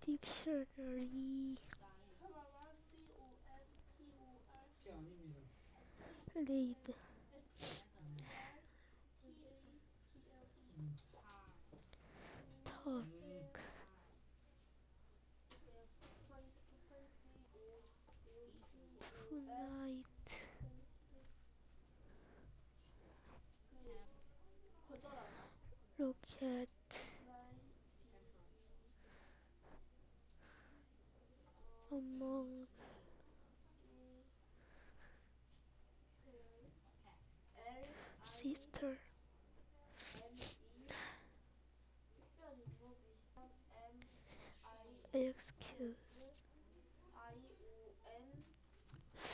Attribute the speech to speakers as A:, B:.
A: dictionary. Live. Talk. Tonight. Look at among sister. Excuse.